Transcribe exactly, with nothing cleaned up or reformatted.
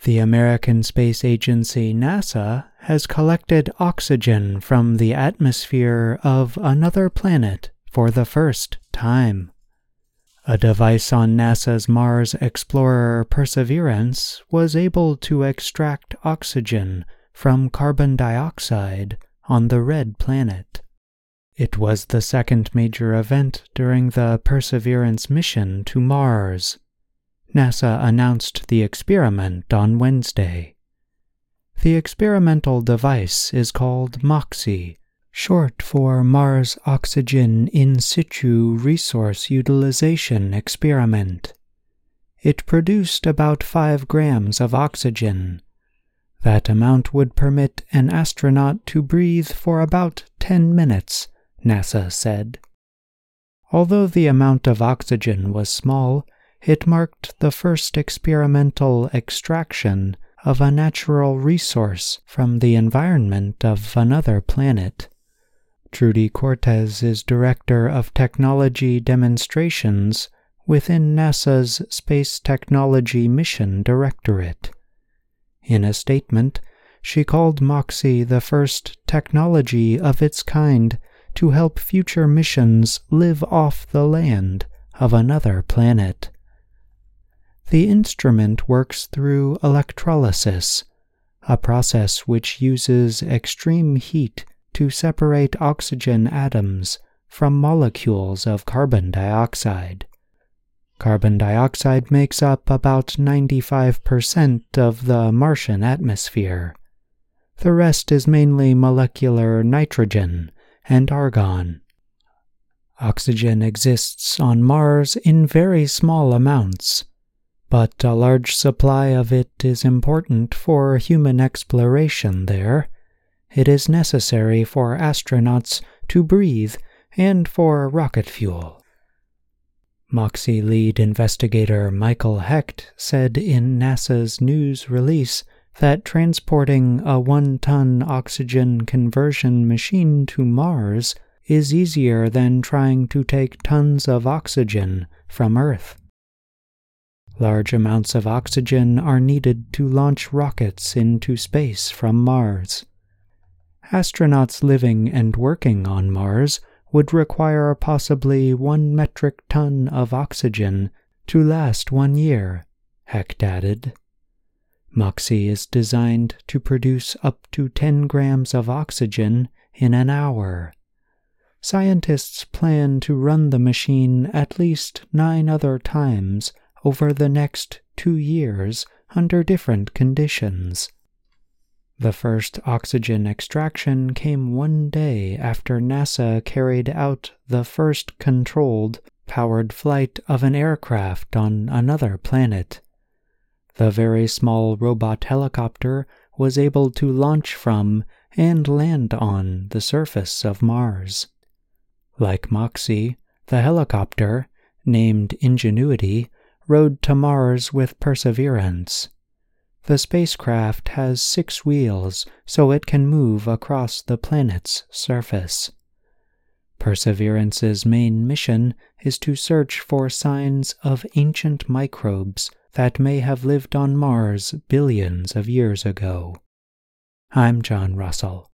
The American Space Agency NASA has collected oxygen from the atmosphere of another planet for the first time. A device on NASA's Mars Explorer Perseverance was able to extract oxygen from carbon dioxide on the red planet. It was the second major event during the Perseverance mission to Mars. NASA announced the experiment on Wednesday. The experimental device is called MOXIE, short for Mars Oxygen In Situ Resource Utilization Experiment. It produced about five grams of oxygen. That amount would permit an astronaut to breathe for about ten minutes, NASA said. Although the amount of oxygen was small, it marked the first experimental extraction of a natural resource from the environment of another planet. Trudy Cortez is Director of Technology Demonstrations within NASA's Space Technology Mission Directorate. In a statement, she called MOXIE the first technology of its kind to help future missions live off the land of another planet. The instrument works through electrolysis, a process which uses extreme heat to separate oxygen atoms from molecules of carbon dioxide. Carbon dioxide makes up about ninety-five percent of the Martian atmosphere. The rest is mainly molecular nitrogen and argon. Oxygen exists on Mars in very small amounts, but a large supply of it is important for human exploration there. It is necessary for astronauts to breathe and for rocket fuel. MOXIE lead investigator Michael Hecht said in NASA's news release that transporting a one-ton oxygen conversion machine to Mars is easier than trying to take tons of oxygen from Earth. Large amounts of oxygen are needed to launch rockets into space from Mars. Astronauts living and working on Mars would require possibly one metric ton of oxygen to last one year, Hecht added. MOXIE is designed to produce up to ten grams of oxygen in an hour. Scientists plan to run the machine at least nine other times over the next two years under different conditions. The first oxygen extraction came one day after NASA carried out the first controlled, powered flight of an aircraft on another planet. The very small robot helicopter was able to launch from and land on the surface of Mars. Like MOXIE, the helicopter, named Ingenuity, rode to Mars with Perseverance. The spacecraft has six wheels, so it can move across the planet's surface. Perseverance's main mission is to search for signs of ancient microbes that may have lived on Mars billions of years ago. I'm John Russell.